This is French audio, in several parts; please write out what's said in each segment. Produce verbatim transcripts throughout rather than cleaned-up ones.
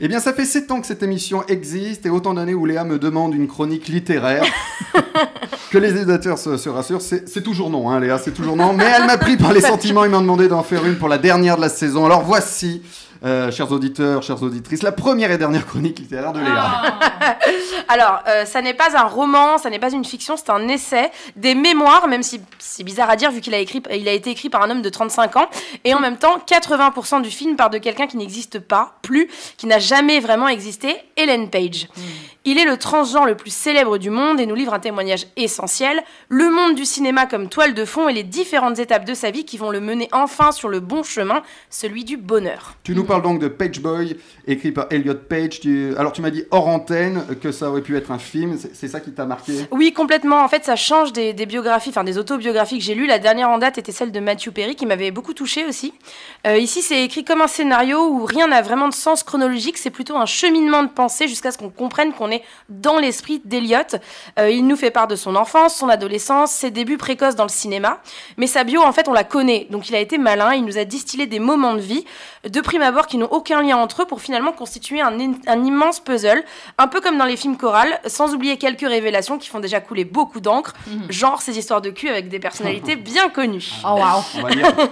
Eh bien, ça fait sept ans que cette émission existe et autant d'années où Léa me demande une chronique littéraire. Que les éditeurs se, se rassurent, c'est, c'est toujours non, hein, Léa, c'est toujours non. Mais elle m'a pris par les sentiments et m'a demandé d'en faire une pour la dernière de la saison. Alors voici, euh, chers auditeurs, chères auditrices, la première et dernière chronique littéraire de Léa. Alors, euh, ça n'est pas un roman, ça n'est pas une fiction, c'est un essai, des mémoires, même si c'est bizarre à dire vu qu'il a, écrit, il a été écrit par un homme de trente-cinq ans. Et en même temps, quatre-vingts pour cent du film part de quelqu'un qui n'existe pas, plus, qui n'a jamais vraiment existé, Ellen Page. Mm. Il est le transgenre le plus célèbre du monde et nous livre un témoignage essentiel. Le monde du cinéma comme toile de fond et les différentes étapes de sa vie qui vont le mener enfin sur le bon chemin, celui du bonheur. Tu nous parles donc de Page Boy, écrit par Elliot Page. Tu... Alors tu m'as dit hors antenne que ça aurait pu être un film, c'est, c'est ça qui t'a marqué ? Oui, complètement. En fait, ça change des, des biographies, enfin des autobiographies que j'ai lues. La dernière en date était celle de Matthew Perry qui m'avait beaucoup touchée aussi. Euh, ici, c'est écrit comme un scénario où rien n'a vraiment de sens chronologique, c'est plutôt un cheminement de pensée jusqu'à ce qu'on comprenne qu'on est dans l'esprit d'Elliot. Euh, il nous fait part de son enfance, son adolescence, ses débuts précoces dans le cinéma. Mais sa bio, en fait, on la connaît. Donc il a été malin, il nous a distillé des moments de vie, de prime abord, qui n'ont aucun lien entre eux pour finalement constituer un, un immense puzzle, un peu comme dans les films chorales, sans oublier quelques révélations qui font déjà couler beaucoup d'encre, mmh. genre ces histoires de cul avec des personnalités bien connues. Oh waouh.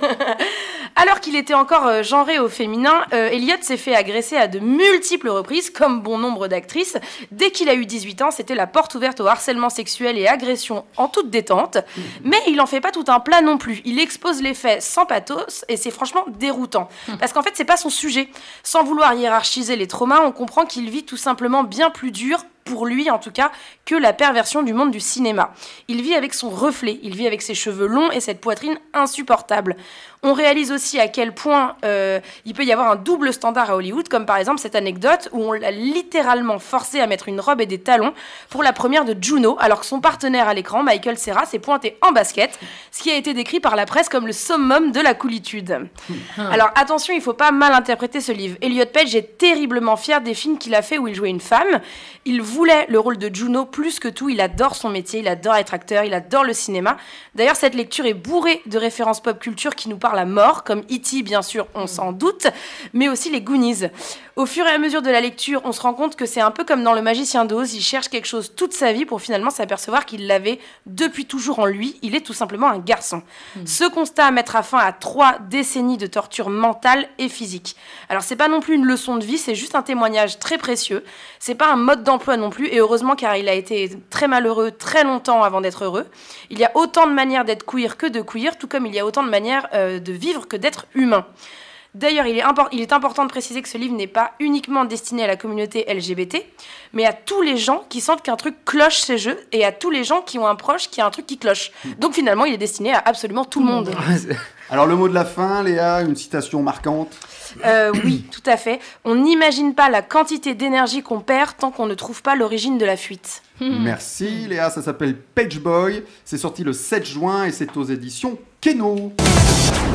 Alors qu'il était encore euh, genré au féminin, euh, Elliot s'est fait agresser à de multiples reprises, comme bon nombre d'actrices. Dès qu'il a eu dix-huit ans, c'était la porte ouverte au harcèlement sexuel et agression en toute détente. Mmh. Mais il n'en fait pas tout un plat non plus. Il expose les faits sans pathos et c'est franchement déroutant. Mmh. Parce qu'en fait, c'est pas son sujet. Sans vouloir hiérarchiser les traumas, on comprend qu'il vit tout simplement bien plus dur, pour lui en tout cas, que la perversion du monde du cinéma. Il vit avec son reflet, il vit avec ses cheveux longs et cette poitrine insupportable. On réalise aussi à quel point euh, il peut y avoir un double standard à Hollywood, comme par exemple cette anecdote où on l'a littéralement forcé à mettre une robe et des talons pour la première de Juno, alors que son partenaire à l'écran, Michael Cera, s'est pointé en basket, ce qui a été décrit par la presse comme le summum de la coolitude. Alors attention, il ne faut pas mal interpréter ce livre. Elliot Page est terriblement fier des films qu'il a fait où il jouait une femme. Il voulait le rôle de Juno plus que tout, il adore son métier, il adore être acteur, il adore le cinéma. D'ailleurs, cette lecture est bourrée de références pop culture qui nous parlent à mort, comme E T bien sûr, on s'en doute, mais aussi les Goonies. Au fur et à mesure de la lecture, on se rend compte que c'est un peu comme dans Le Magicien d'Oz, il cherche quelque chose toute sa vie pour finalement s'apercevoir qu'il l'avait depuis toujours en lui, il est tout simplement un garçon. Mmh. Ce constat à mettre à fin à trois décennies de torture mentale et physique. Alors c'est pas non plus une leçon de vie, c'est juste un témoignage très précieux, c'est pas un mode d'emploi non plus, et heureusement car il a été très malheureux très longtemps avant d'être heureux. Il y a autant de manières d'être queer que de queer, tout comme il y a autant de manières euh, de vivre que d'être humain. D'ailleurs, il est, impor- il est important de préciser que ce livre n'est pas uniquement destiné à la communauté L G B T, mais à tous les gens qui sentent qu'un truc cloche chez eux et à tous les gens qui ont un proche qui a un truc qui cloche. Donc finalement, il est destiné à absolument tout le monde. Alors le mot de la fin, Léa, une citation marquante. Euh, oui, tout à fait. On n'imagine pas la quantité d'énergie qu'on perd tant qu'on ne trouve pas l'origine de la fuite. Merci Léa, ça s'appelle Page Boy. C'est sorti le sept juin et c'est aux éditions Keno.